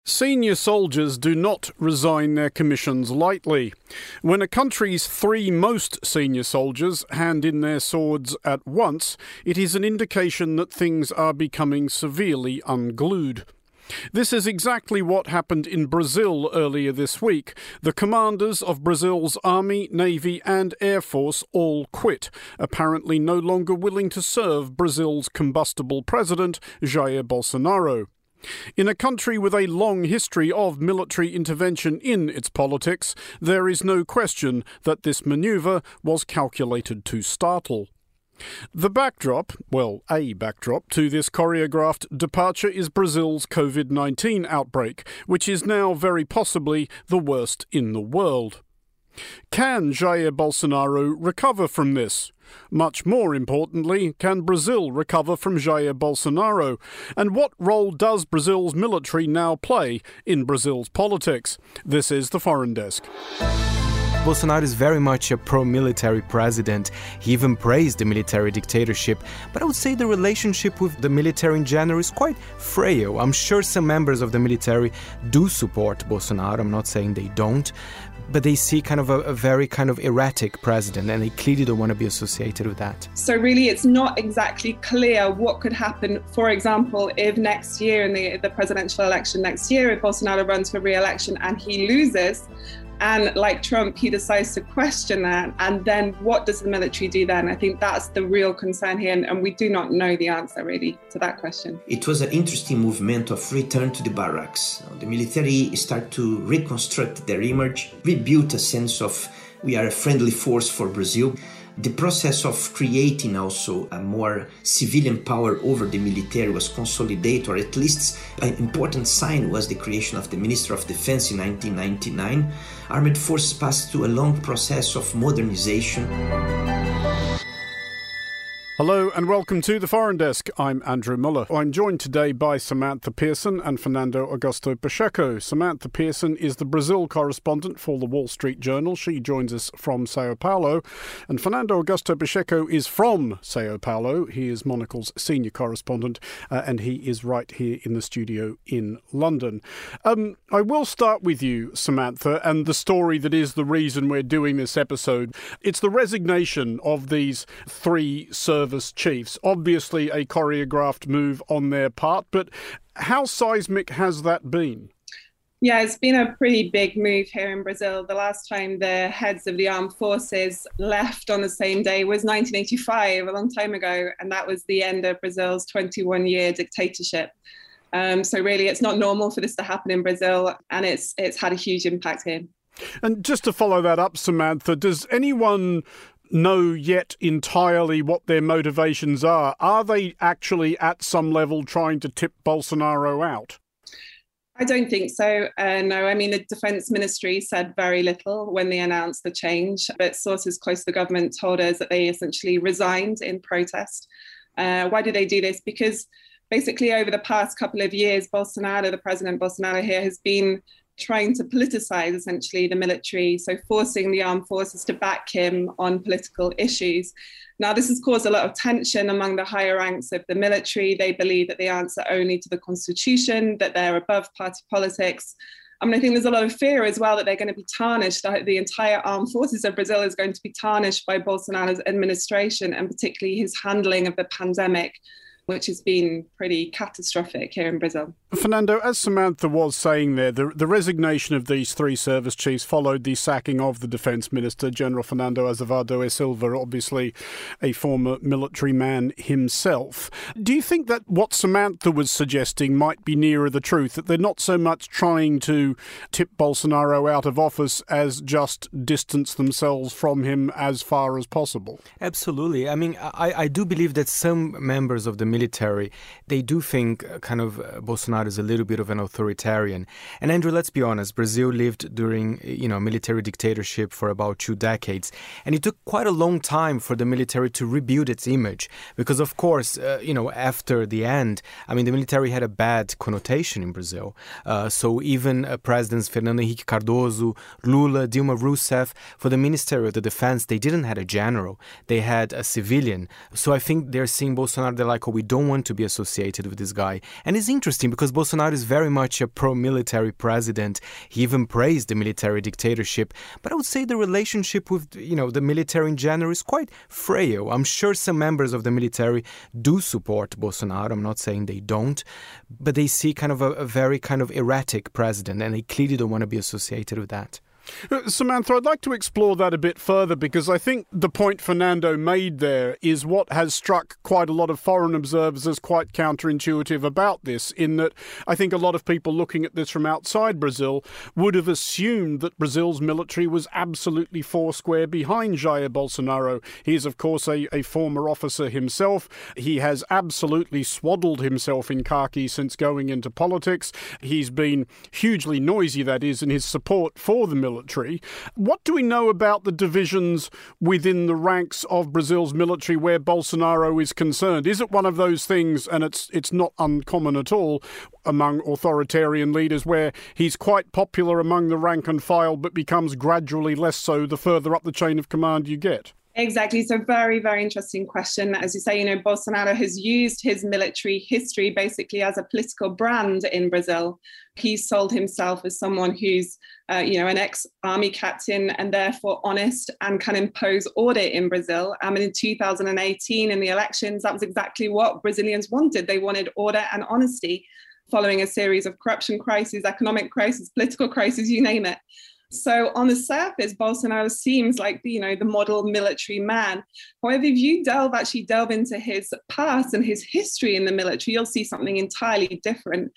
Senior soldiers do not resign their commissions lightly. When a country's three most senior soldiers hand in their swords at once, it is an indication that things are becoming severely unglued. This is exactly what happened in Brazil earlier this week. The commanders of Brazil's Army, Navy and Air Force all quit, apparently no longer willing to serve Brazil's combustible president, Jair Bolsonaro. In a country with a long history of military intervention in its politics, there is no question that this manoeuvre was calculated to startle. The backdrop, a backdrop to this choreographed departure is Brazil's COVID-19 outbreak, which is now very possibly the worst in the world. Can Jair Bolsonaro recover from this? Much more importantly, can Brazil recover from Jair Bolsonaro? And what role does Brazil's military now play in Brazil's politics? This is the Foreign Desk. Bolsonaro is very much a pro-military president. He even praised the military dictatorship. But I would say the relationship with the military in general is quite frail. I'm sure some members of the military do support Bolsonaro. I'm not saying they don't. But they see kind of a very kind of erratic president, and they clearly don't want to be associated with that. So really, it's not exactly clear what could happen. For example, if next year, in the presidential election next year, if Bolsonaro runs for re-election and he loses, and like Trump, he decides to question that, and then what does the military do then? I think that's the real concern here, and we do not know the answer really to that question. It was an interesting movement of return to the barracks. The military start to reconstruct their image, rebuild a sense of we are a friendly force for Brazil. The process of creating also a more civilian power over the military was consolidated, or at least an important sign was the creation of the Minister of Defense in 1999. Armed forces passed through a long process of modernization. Hello and welcome to the Foreign Desk. I'm Andrew Muller. I'm joined today by Samantha Pearson and Fernando Augusto Pacheco. Samantha Pearson is the Brazil correspondent for the Wall Street Journal. She joins us from Sao Paulo. And Fernando Augusto Pacheco is from Sao Paulo. He is Monocle's senior correspondent and he is right here in the studio in London. I will start with you, Samantha, and the story that is the reason we're doing this episode. It's the resignation of these three service chiefs. Obviously a choreographed move on their part, but how seismic has that been? Yeah, it's been a pretty big move here in Brazil. The last time the heads of the armed forces left on the same day was 1985, a long time ago, and that was the end of Brazil's 21-year dictatorship. So really, it's not normal for this to happen in Brazil, and it's had a huge impact here. And just to follow that up, Samantha, does anyone know yet entirely what their motivations are? Are they actually at some level trying to tip Bolsonaro out? I don't think so. No, I mean, the Defence Ministry said very little when they announced the change, but sources close to the government told us that they essentially resigned in protest. Why did they do this? Because basically over the past couple of years, the President Bolsonaro here has been trying to politicize essentially the military, so forcing the armed forces to back him on political issues. Now, this has caused a lot of tension among the higher ranks of the military. They believe that they answer only to the constitution, that they're above party politics. I mean, I think there's a lot of fear as well that they're going to be tarnished, that the entire armed forces of Brazil is going to be tarnished by Bolsonaro's administration, and particularly his handling of the pandemic, which has been pretty catastrophic here in Brazil. Fernando, as Samantha was saying there, the resignation of these three service chiefs followed the sacking of the Defence Minister, General Fernando Azevedo e Silva, obviously a former military man himself. Do you think that what Samantha was suggesting might be nearer the truth, that they're not so much trying to tip Bolsonaro out of office as just distance themselves from him as far as possible? Absolutely. I mean, I do believe that some members of the military, they do think kind of Bolsonaro is a little bit of an authoritarian. And Andrew, let's be honest, Brazil lived during, military dictatorship for about 2 decades. And it took quite a long time for the military to rebuild its image. Because, of course, after the end, I mean, the military had a bad connotation in Brazil. So even Presidents Fernando Henrique Cardoso, Lula, Dilma Rousseff, for the Ministry of the Defense, they didn't have a general. They had a civilian. So I think they're seeing Bolsonaro, they're like, oh, we we don't want to be associated with this guy. And it's interesting because Bolsonaro is very much a pro-military president. He even praised the military dictatorship. But I would say the relationship with, the military in general is quite frail. I'm sure some members of the military do support Bolsonaro. I'm not saying they don't. But they see kind of a very kind of erratic president, and they clearly don't want to be associated with that. Samantha, I'd like to explore that a bit further because I think the point Fernando made there is what has struck quite a lot of foreign observers as quite counterintuitive about this, in that I think a lot of people looking at this from outside Brazil would have assumed that Brazil's military was absolutely foursquare behind Jair Bolsonaro. He is, of course, a former officer himself. He has absolutely swaddled himself in khaki since going into politics. He's been hugely noisy, that is, in his support for the military. What do we know about the divisions within the ranks of Brazil's military where Bolsonaro is concerned? Is it one of those things, and it's not uncommon at all among authoritarian leaders, where he's quite popular among the rank and file but becomes gradually less so the further up the chain of command you get? Exactly. So very, very interesting question. As you say, Bolsonaro has used his military history basically as a political brand in Brazil. He sold himself as someone who's, an ex-army captain and therefore honest and can impose order in Brazil. In 2018, in the elections, that was exactly what Brazilians wanted. They wanted order and honesty following a series of corruption crises, economic crises, political crises, you name it. So on the surface, Bolsonaro seems like, the model military man. However, if you delve into his past and his history in the military, you'll see something entirely different.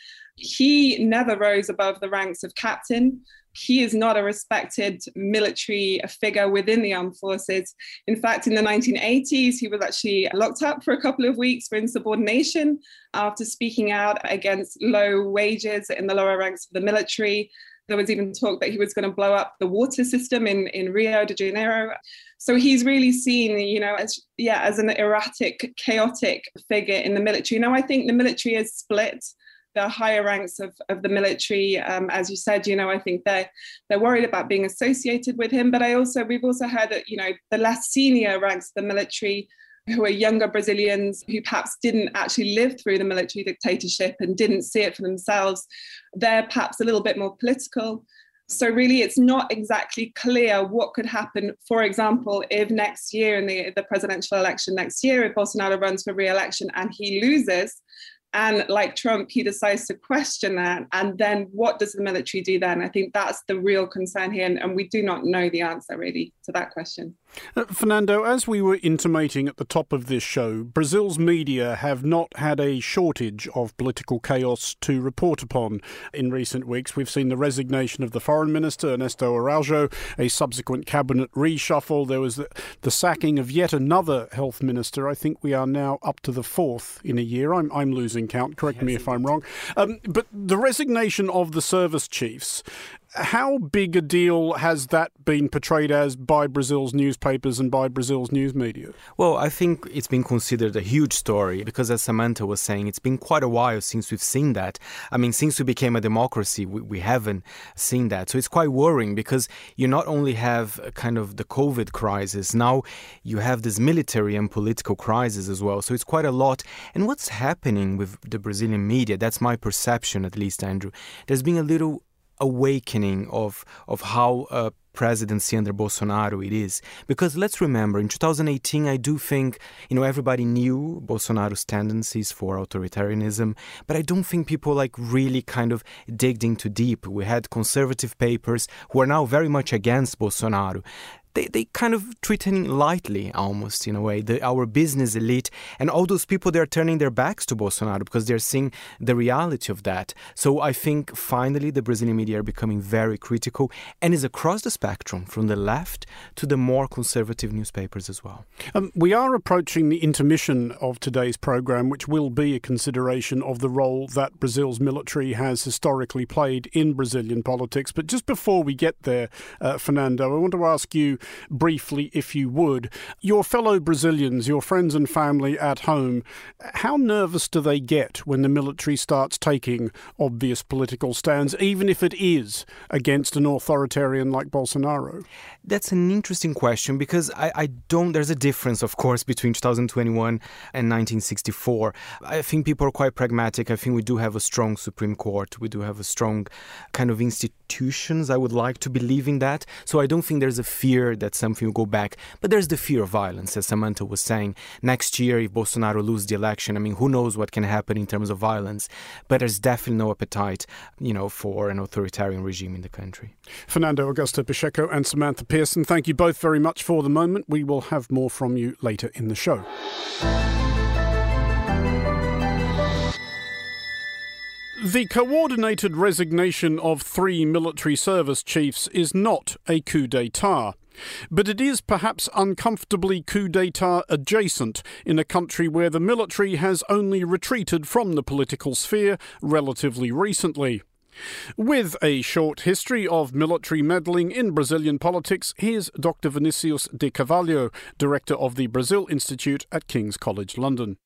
He never rose above the ranks of captain. He is not a respected military figure within the armed forces. In fact, in the 1980s, he was actually locked up for a couple of weeks for insubordination after speaking out against low wages in the lower ranks of the military. There was even talk that he was going to blow up the water system in Rio de Janeiro. So he's really seen, as an erratic, chaotic figure in the military. Now, I think the military is split. The higher ranks of the military, as you said, I think they're worried about being associated with him. But we've also heard that, the less senior ranks of the military, who are younger Brazilians who perhaps didn't actually live through the military dictatorship and didn't see it for themselves, they're perhaps a little bit more political. So really, it's not exactly clear what could happen. For example, if next year in the presidential election next year, if Bolsonaro runs for re-election and he loses, and like Trump, he decides to question that. And then what does the military do then? I think that's the real concern here. And we do not know the answer really to that question. Fernando, as we were intimating at the top of this show, Brazil's media have not had a shortage of political chaos to report upon in recent weeks. We've seen the resignation of the foreign minister, Ernesto Araujo, a subsequent cabinet reshuffle. There was the sacking of yet another health minister. I think we are now up to the fourth in a year. I'm losing count. Correct me if I'm wrong. But the resignation of the service chiefs, how big a deal has that been portrayed as by Brazil's newspapers and by Brazil's news media? Well, I think it's been considered a huge story because, as Samantha was saying, it's been quite a while since we've seen that. Since we became a democracy, we haven't seen that. So it's quite worrying because you not only have kind of the COVID crisis, now you have this military and political crisis as well. So it's quite a lot. And what's happening with the Brazilian media, that's my perception at least, Andrew, there's been a little awakening of how a presidency under Bolsonaro it is. Because let's remember, in 2018, I do think, everybody knew Bolsonaro's tendencies for authoritarianism, but I don't think people really kind of digged into deep. We had conservative papers who are now very much against Bolsonaro. They kind of treat him lightly, almost, in a way. Our business elite and all those people, they're turning their backs to Bolsonaro because they're seeing the reality of that. So I think finally the Brazilian media are becoming very critical and is across the spectrum, from the left to the more conservative newspapers as well. We are approaching the intermission of today's programme, which will be a consideration of the role that Brazil's military has historically played in Brazilian politics. But just before we get there, Fernando, I want to ask you briefly, if you would. Your fellow Brazilians, your friends and family at home, how nervous do they get when the military starts taking obvious political stands, even if it is against an authoritarian like Bolsonaro? That's an interesting question, because I don't. There's a difference, of course, between 2021 and 1964. I think people are quite pragmatic. I think we do have a strong Supreme Court. We do have a strong kind of institutions. I would like to believe in that. So I don't think there's a fear that something will go back. But there's the fear of violence, as Samantha was saying. Next year, if Bolsonaro loses the election, I mean, who knows what can happen in terms of violence. But there's definitely no appetite, for an authoritarian regime in the country. Fernando Augusto Pacheco and Samantha Pearson, thank you both very much for the moment. We will have more from you later in the show. The coordinated resignation of 3 military service chiefs is not a coup d'etat. But it is perhaps uncomfortably coup d'etat adjacent in a country where the military has only retreated from the political sphere relatively recently. With a short history of military meddling in Brazilian politics, here's Dr. Vinicius de Carvalho, Director of the Brazil Institute at King's College London.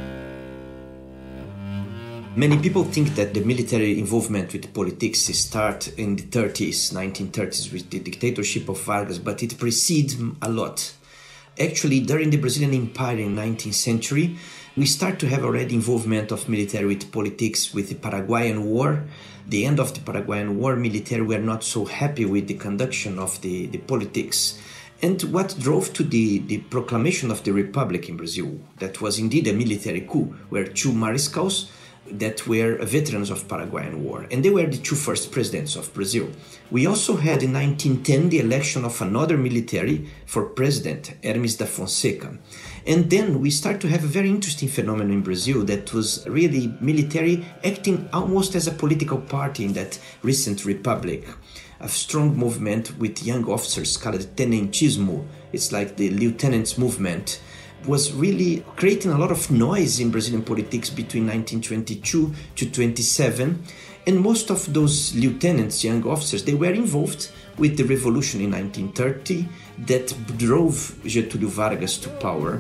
Many people think that the military involvement with politics started in the 1930s with the dictatorship of Vargas, but it precedes a lot. Actually, during the Brazilian Empire in the 19th century, we start to have already involvement of military with politics with the Paraguayan War. The end of the Paraguayan War, military were not so happy with the conduction of the politics. And what drove to the proclamation of the Republic in Brazil, that was indeed a military coup, where 2 mariscals that were veterans of Paraguayan War, and they were the 2 first presidents of Brazil. We also had in 1910 the election of another military for president, Hermes da Fonseca. And then we start to have a very interesting phenomenon in Brazil that was really military acting almost as a political party in that recent republic. A strong movement with young officers called tenentismo. It's like the lieutenants movement. Was really creating a lot of noise in Brazilian politics between 1922 to 27. And most of those lieutenants, young officers, they were involved with the revolution in 1930 that drove Getúlio Vargas to power.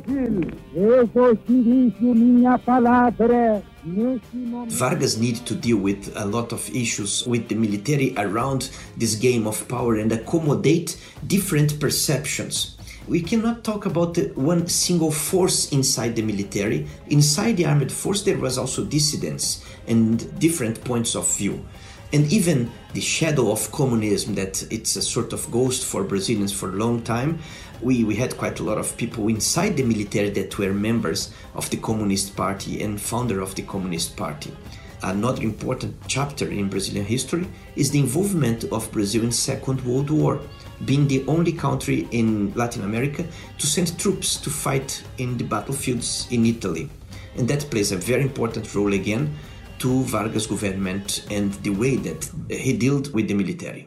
Vargas needed to deal with a lot of issues with the military around this game of power and accommodate different perceptions. We cannot talk about one single force inside the military. Inside the armed force, there was also dissidents and different points of view. And even the shadow of communism, that it's a sort of ghost for Brazilians for a long time. We had quite a lot of people inside the military that were members of the Communist Party and founder of the Communist Party. Another important chapter in Brazilian history is the involvement of Brazil in Second World War, being the only country in Latin America to send troops to fight in the battlefields in Italy. And that plays a very important role again to Vargas' government and the way that he dealt with the military.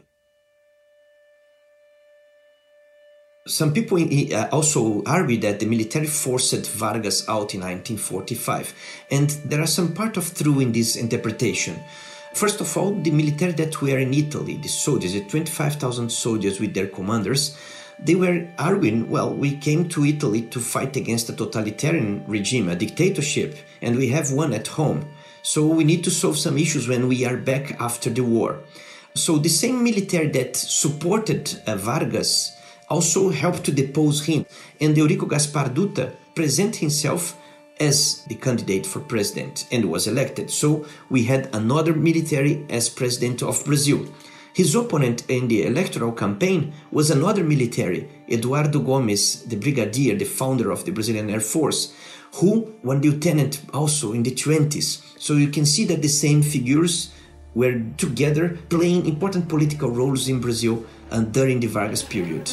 Some people also argue that the military forced Vargas out in 1945, and there are some part of truth in this interpretation. First of all, the military that were in Italy, the soldiers, the 25,000 soldiers with their commanders, they were arguing, well, we came to Italy to fight against a totalitarian regime, a dictatorship, and we have one at home. So we need to solve some issues when we are back after the war. So the same military that supported Vargas also helped to depose him. And Eurico Gaspar Dutra presented himself as the candidate for president and was elected. So we had another military as president of Brazil. His opponent in the electoral campaign was another military, Eduardo Gomes, the brigadier, the founder of the Brazilian Air Force, who was lieutenant also in the 20s. So you can see that the same figures were together playing important political roles in Brazil during the Vargas period.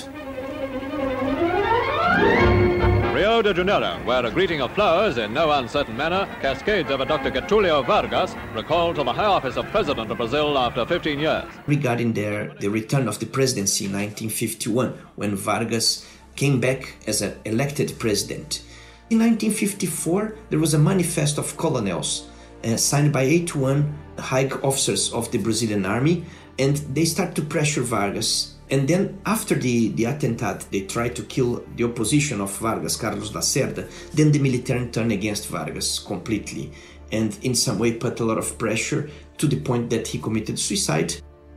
Rio de Janeiro, where a greeting of flowers in no uncertain manner cascades over Dr. Getúlio Vargas, recalled to the high office of President of Brazil after 15 years. Regarding the return of the presidency in 1951, when Vargas came back as an elected president. In 1954, there was a manifesto of colonels signed by 81 high officers of the Brazilian army, and they start to pressure Vargas And then after the attentat, they tried to kill the opposition of Vargas, Carlos Lacerda. Then the military turned against Vargas completely and in some way put a lot of pressure to the point that he committed suicide.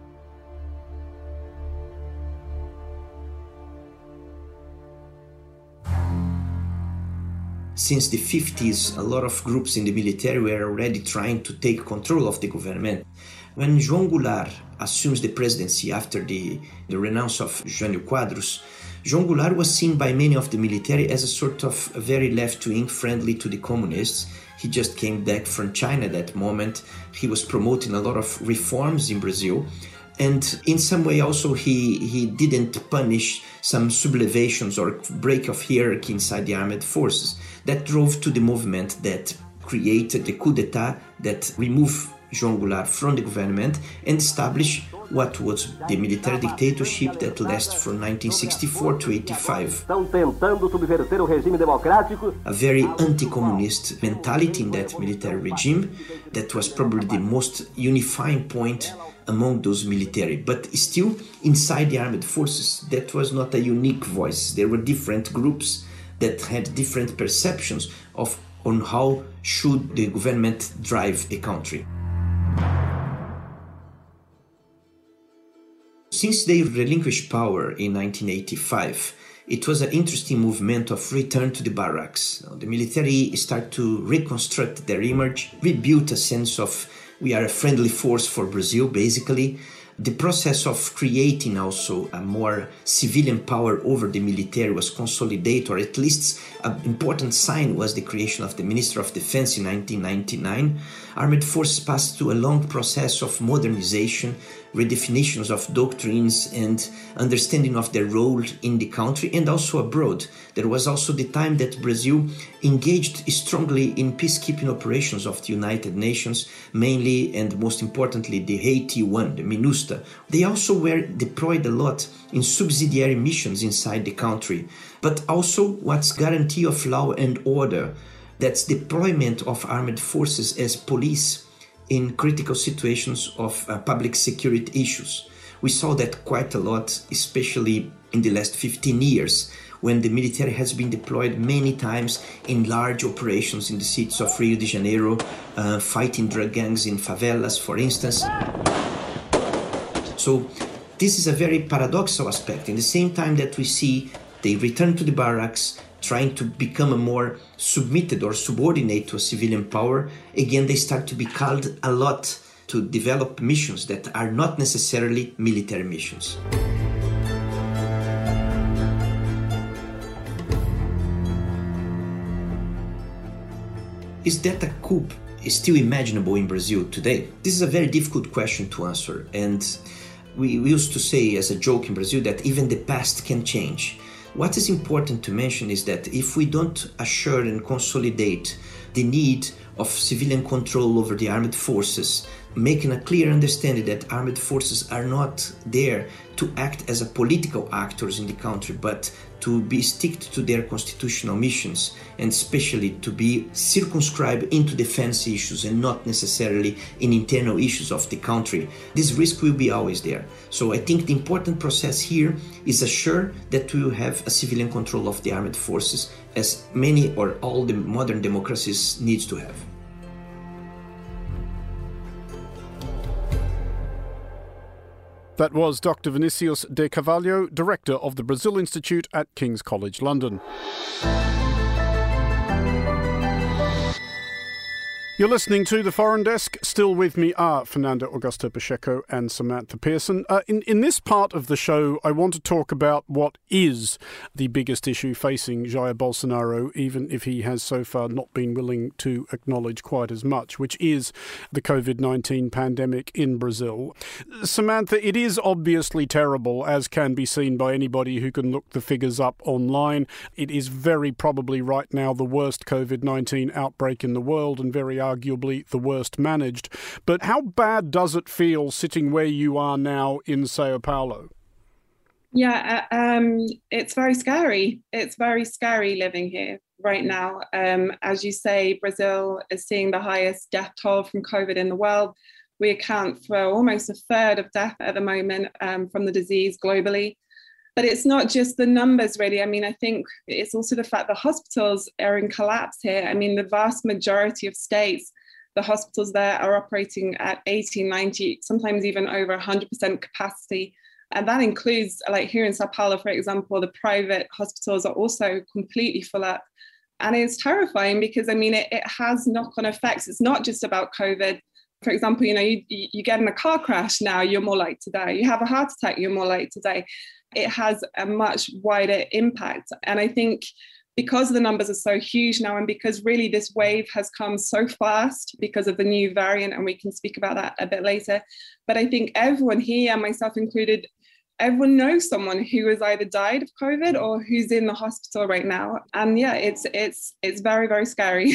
Since the 50s, a lot of groups in the military were already trying to take control of the government. When João Goulart assumes the presidency after the renounce of Jânio Quadros, João Goulart was seen by many of the military as a sort of very left-wing, friendly to the communists. He just came back from China at that moment. He was promoting a lot of reforms in Brazil. And in some way also he didn't punish some sublevations or break of hierarchy inside the armed forces. That drove to the movement that created the coup d'etat that removed João Goulart from the government and established what was the military dictatorship that lasted from 1964 to 85. A very anti-communist mentality in that military regime that was probably the most unifying point among those military. But still, inside the armed forces, that was not a unique voice. There were different groups that had different perceptions on how should the government drive the country. Since they relinquished power in 1985, it was an interesting movement of return to the barracks. The military started to reconstruct their image, rebuild a sense of we are a friendly force for Brazil, basically. The process of creating also a more civilian power over the military was consolidated, or at least an important sign was the creation of the Minister of Defense in 1999. Armed forces passed through a long process of modernization, redefinitions of doctrines and understanding of their role in the country and also abroad. There was also the time that Brazil engaged strongly in peacekeeping operations of the United Nations, mainly and most importantly the Haiti one, the MINUSTAH. They also were deployed a lot in subsidiary missions inside the country, but also what's guarantee of law and order. That's deployment of armed forces as police in critical situations of public security issues. We saw that quite a lot, especially in the last 15 years, when the military has been deployed many times in large operations in the cities of Rio de Janeiro, fighting drug gangs in favelas, for instance. So this is a very paradoxical aspect. In the same time that we see they return to the barracks, trying to become a more submitted or subordinate to a civilian power, again, they start to be called a lot to develop missions that are not necessarily military missions. Is that a coup still imaginable in Brazil today? This is a very difficult question to answer. And we used to say as a joke in Brazil that even the past can change. What is important to mention is that if we don't assure and consolidate the need of civilian control over the armed forces, making a clear understanding that armed forces are not there to act as a political actors in the country, but to be stick to their constitutional missions, and especially to be circumscribed into defense issues and not necessarily in internal issues of the country, this risk will be always there. So I think the important process here is assure that we will have a civilian control of the armed forces, as many or all the modern democracies needs to have. That was Dr. Vinicius de Carvalho, Director of the Brazil Institute at King's College London. You're listening to The Foreign Desk. Still with me are Fernando Augusto Pacheco and Samantha Pearson. In this part of the show, I want to talk about what is the biggest issue facing Jair Bolsonaro, even if he has so far not been willing to acknowledge quite as much, which is the COVID-19 pandemic in Brazil. Samantha, it is obviously terrible, as can be seen by anybody who can look the figures up online. It is very probably right now the worst COVID-19 outbreak in the world, and very arguably the worst managed. But how bad does it feel sitting where you are now in Sao Paulo? Yeah, it's very scary. It's very scary living here right now. As you say, Brazil is seeing the highest death toll from COVID in the world. We account for almost a third of death at the moment from the disease globally. But it's not just the numbers, really. I mean, I think it's also the fact that hospitals are in collapse here. I mean, the vast majority of states, the hospitals there are operating at 80, 90, sometimes even over 100% capacity. And that includes, like here in Sao Paulo, for example, the private hospitals are also completely full up. And it's terrifying because, I mean, it has knock-on effects. It's not just about COVID. For example, you get in a car crash now, you're more likely to die. You have a heart attack, you're more likely to die. It has a much wider impact. And I think because the numbers are so huge now, and because really this wave has come so fast because of the new variant, and we can speak about that a bit later, but I think everyone here, myself included, everyone knows someone who has either died of COVID or who's in the hospital right now. And yeah, it's very, very scary.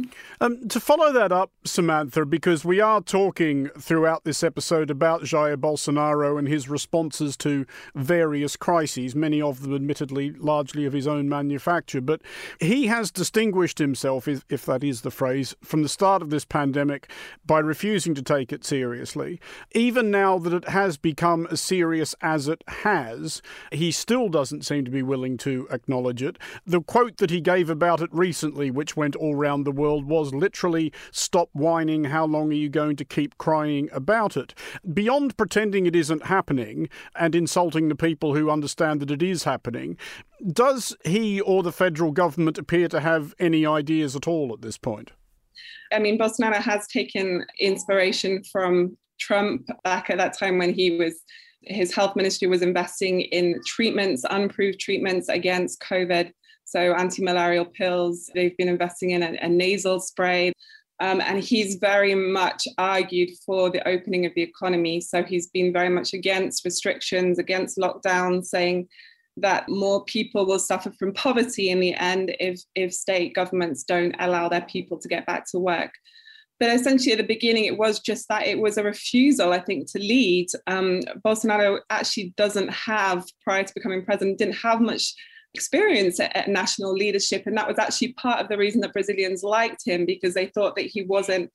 To follow that up, Samantha, because we are talking throughout this episode about Jair Bolsonaro and his responses to various crises, many of them admittedly largely of his own manufacture. But he has distinguished himself, if that is the phrase, from the start of this pandemic by refusing to take it seriously. Even now that it has become as serious as it has, he still doesn't seem to be willing to acknowledge it. The quote that he gave about it recently, which went all round the world, was literally, "Stop whining, how long are you going to keep crying about it?" Beyond pretending it isn't happening and insulting the people who understand that it is happening, does he or the federal government appear to have any ideas at all at this point? I mean, Bolsonaro has taken inspiration from Trump back at that time when his health ministry was investing in treatments, unproved treatments against COVID. So anti-malarial pills, they've been investing in a nasal spray. And he's very much argued for the opening of the economy. So he's been very much against restrictions, against lockdowns, saying that more people will suffer from poverty in the end if state governments don't allow their people to get back to work. But essentially at the beginning, it was just that it was a refusal, I think, to lead. Bolsonaro actually doesn't have, prior to becoming president, didn't have much experience at national leadership. And that was actually part of the reason that Brazilians liked him, because they thought that he wasn't,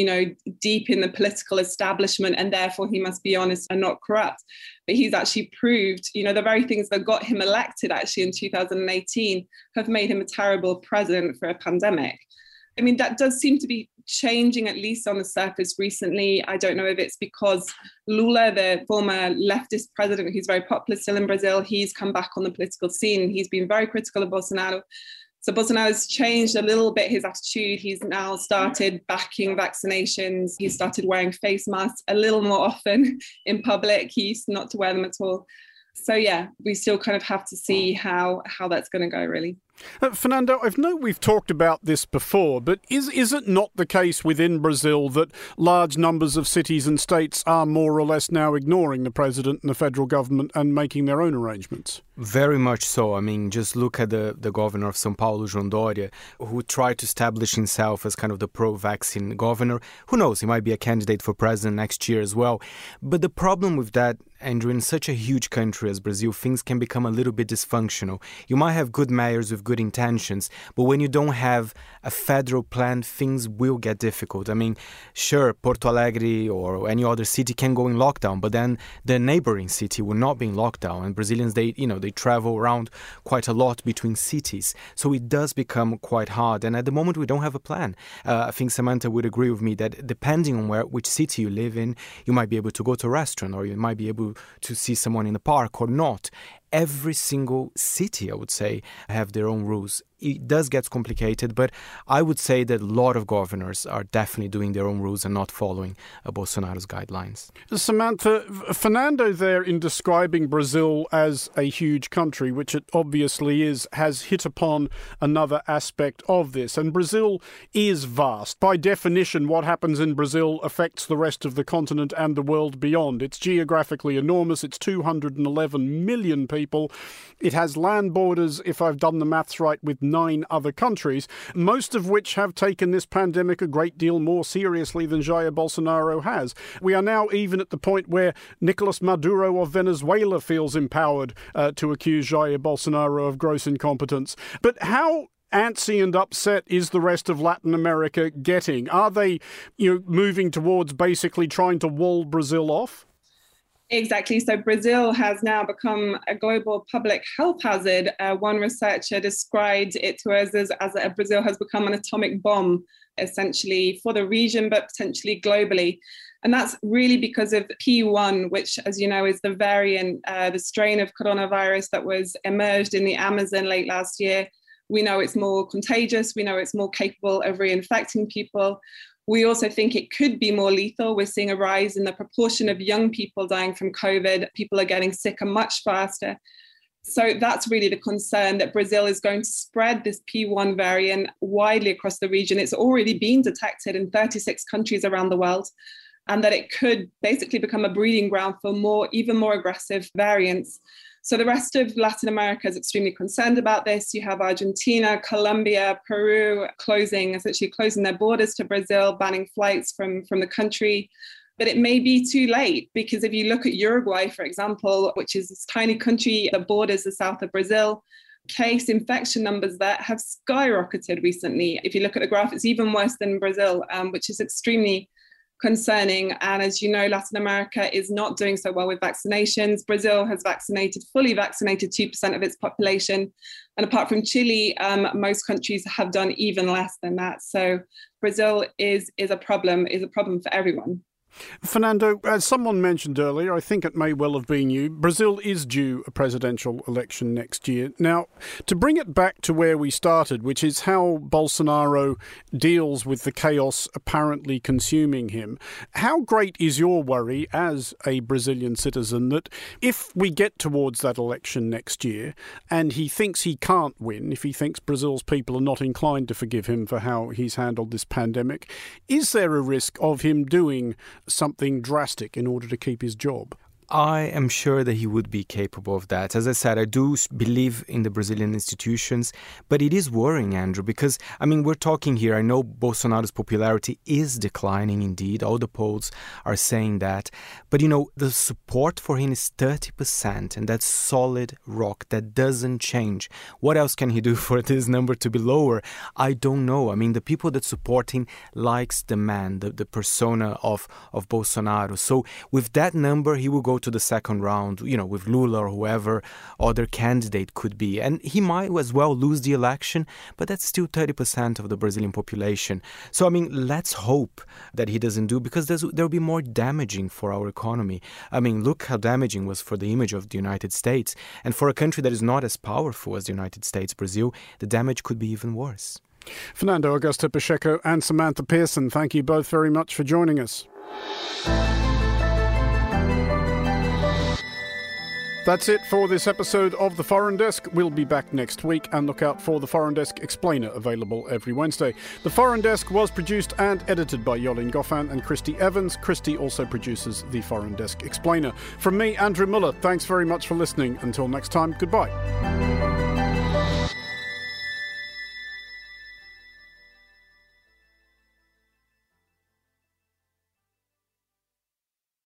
deep in the political establishment and therefore he must be honest and not corrupt. But he's actually proved, the very things that got him elected actually in 2018 have made him a terrible president for a pandemic. I mean, that does seem to be changing, at least on the surface recently. I don't know if it's because Lula, the former leftist president who's very popular still in Brazil, he's come back on the political scene. He's been very critical of Bolsonaro. So Bolsonaro's changed a little bit his attitude. He's now started backing vaccinations. He started wearing face masks a little more often in public. He used not to wear them at all. So yeah, we still kind of have to see how that's going to go, really. Fernando, I know we've talked about this before, but is it not the case within Brazil that large numbers of cities and states are more or less now ignoring the president and the federal government and making their own arrangements? Very much so. I mean, just look at the governor of São Paulo, João Dória, who tried to establish himself as kind of the pro-vaccine governor. Who knows, he might be a candidate for president next year as well. But the problem with that, Andrew, in such a huge country as Brazil, things can become a little bit dysfunctional. You might have good mayors with good intentions, but when you don't have a federal plan, things will get difficult. I mean, sure, Porto Alegre or any other city can go in lockdown, but then the neighboring city will not be in lockdown. And Brazilians, they travel around quite a lot between cities. So it does become quite hard. And at the moment, we don't have a plan. I think Samantha would agree with me that depending on which city you live in, you might be able to go to a restaurant or you might be able to see someone in the park or not. Every single city, I would say, have their own rules. It does get complicated, but I would say that a lot of governors are definitely doing their own rules and not following Bolsonaro's guidelines. Samantha, Fernando there, in describing Brazil as a huge country, which it obviously is, has hit upon another aspect of this. And Brazil is vast. By definition, what happens in Brazil affects the rest of the continent and the world beyond. It's geographically enormous. It's 211 million people. It has land borders, if I've done the maths right, with 9 other countries, most of which have taken this pandemic a great deal more seriously than Jair Bolsonaro has. We are now even at the point where Nicolas Maduro of Venezuela feels empowered to accuse Jair Bolsonaro of gross incompetence. But how antsy and upset is the rest of Latin America getting? Are they, moving towards basically trying to wall Brazil off? Exactly. So Brazil has now become a global public health hazard. One researcher described it to us as Brazil has become an atomic bomb, essentially, for the region, but potentially globally. And that's really because of P1, which, as you know, is the variant, the strain of coronavirus that was emerged in the Amazon late last year. We know it's more contagious. We know it's more capable of reinfecting people. We also think it could be more lethal. We're seeing a rise in the proportion of young people dying from COVID. People are getting sicker much faster. So that's really the concern, that Brazil is going to spread this P1 variant widely across the region. It's already been detected in 36 countries around the world, and that it could basically become a breeding ground for even more aggressive variants. So the rest of Latin America is extremely concerned about this. You have Argentina, Colombia, Peru essentially closing their borders to Brazil, banning flights from the country. But it may be too late, because if you look at Uruguay, for example, which is this tiny country that borders the south of Brazil, case infection numbers there have skyrocketed recently. If you look at the graph, it's even worse than Brazil, which is extremely concerning. And as you know, Latin America is not doing so well with vaccinations. Brazil has fully vaccinated 2% of its population. And apart from Chile, most countries have done even less than that. So Brazil is a problem for everyone. Fernando, as someone mentioned earlier, I think it may well have been you, Brazil is due a presidential election next year. Now, to bring it back to where we started, which is how Bolsonaro deals with the chaos apparently consuming him, how great is your worry as a Brazilian citizen that if we get towards that election next year and he thinks he can't win, if he thinks Brazil's people are not inclined to forgive him for how he's handled this pandemic, is there a risk of him doing something drastic in order to keep his job? I am sure that he would be capable of that. As I said, I do believe in the Brazilian institutions, but it is worrying, Andrew, because, we're talking here, I know Bolsonaro's popularity is declining indeed. All the polls are saying that. But, the support for him is 30%, and that's solid rock. That doesn't change. What else can he do for this number to be lower? I don't know. The people that support him likes the man, the persona of Bolsonaro. So with that number, he will go to the second round, with Lula or whoever other candidate could be. And he might as well lose the election, but that's still 30% of the Brazilian population. So, let's hope that he doesn't do, because there'll be more damaging for our economy. Look how damaging it was for the image of the United States. And for a country that is not as powerful as the United States, Brazil, the damage could be even worse. Fernando Augusto Pacheco and Samantha Pearson, thank you both very much for joining us. That's it for this episode of The Foreign Desk. We'll be back next week, and look out for The Foreign Desk Explainer, available every Wednesday. The Foreign Desk was produced and edited by Yolin Goffin and Christy Evans. Christy also produces The Foreign Desk Explainer. From me, Andrew Muller, thanks very much for listening. Until next time, goodbye.